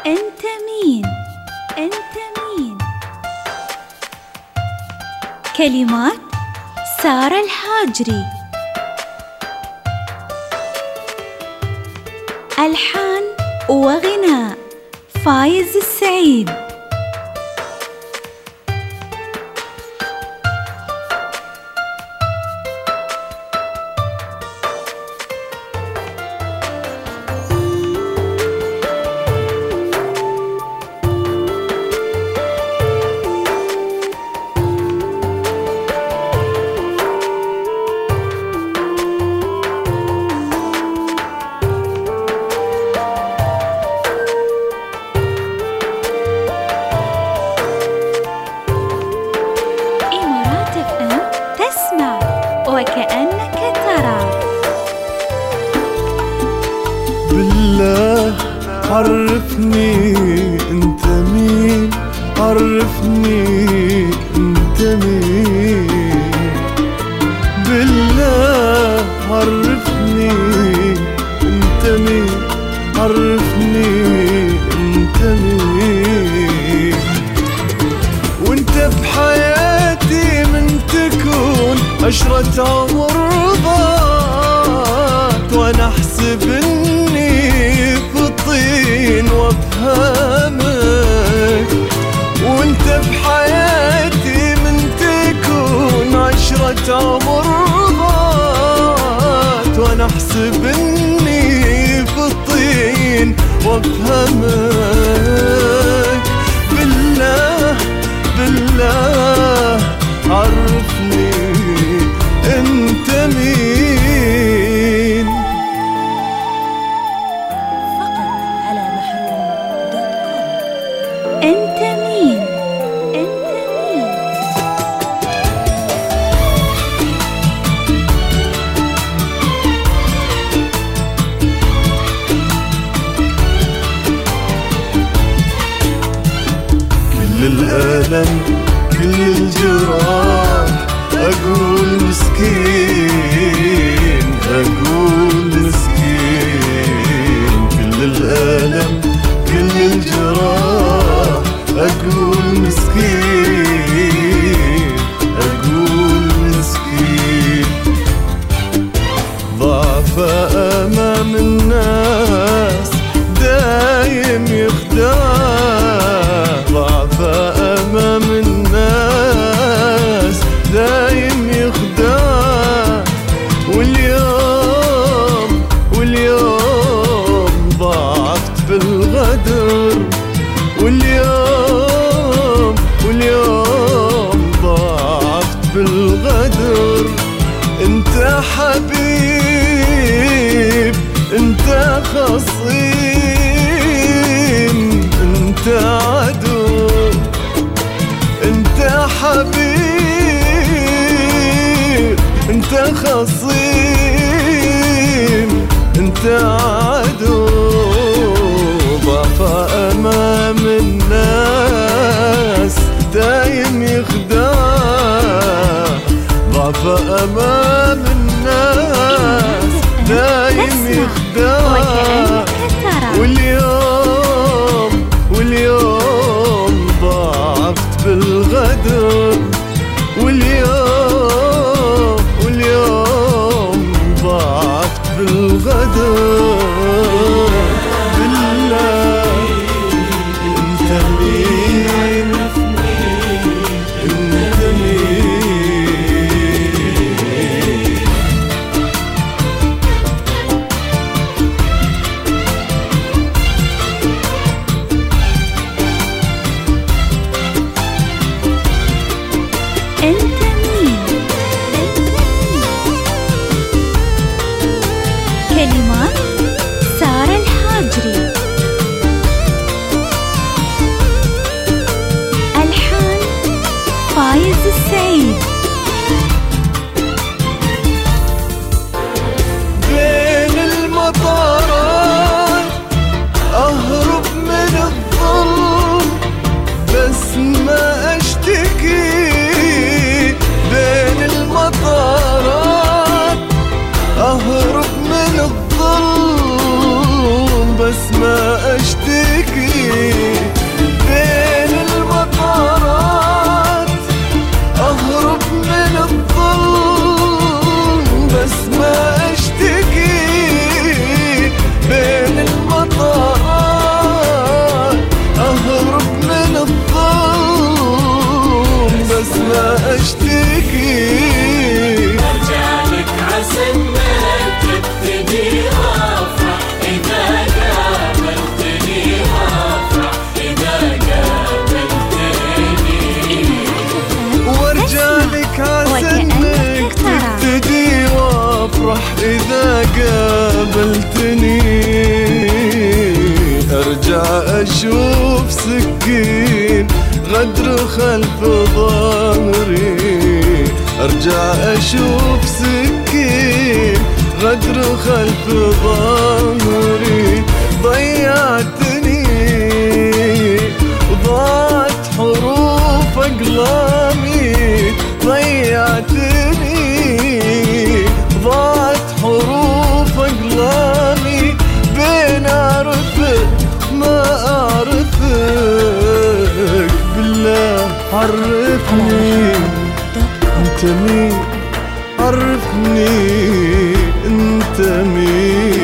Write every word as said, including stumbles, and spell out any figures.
أنت مين؟ أنت مين؟ كلمات سارة الهاجري. ألحان وغناء فايز السعيد. وكأنك ترى. بالله عرفني انت مين، عرفني انت مين. بالله عرفني انت مين، عرفني انت مين. وانت بحياتي من تكون عشرة عمر ضاعت، وانا احسب اني في الطين وافهمك. وانت بحياتي من تكون عشرة عمر ضاعت، وانا احسب اني في الطين وافهمك. بالله بالله عرفني انت مين. فقط على محروم دوت كوم. انت مين؟ انت مين؟ كل الألم كل الجراح أقول مسكين، أقول مسكين. كل الألم كل الجراح أقول مسكين، أقول مسكين. ضعف أمام الناس دايم يخدع، ضعف أمام الناس دايم يخدع. واليوم واليوم ضعفت بالغدر، واليوم واليوم ضعفت بالغدر. انت حبيب انت خصيم انت عدو، انت حبيب انت خصيم انت عدو. ضعف امام الناس دايم يخدع، ضعف امام الناس دايم يخدع. واليوم واليوم ضعفت بالغدر، واليوم واليوم ضعفت بالغدر. بالله انت مين، انت مين. بس ما اشتكي. بين المطارات اهرب من الظلم بس ما اشتكي. بين المطارات اهرب من الظلم بس ما اشتكي. ارجع لك عسنك تبتدي افرح اذا قابلتني، افرح اذا قابلتني. وارجع لك عسنك تبتدي وافرح اذا قابلتني. ارجع اشوف سكين غدر خلف ظهري. ارجع اشوف سكين غدر خلف ظهري. ضيعتني وضاعت حروف اقلامي. ضيعتني ضاعت حروف اقلامي. بين اعرفك ما اعرفك، بالله عرفني انت مين. عرفني انت مين.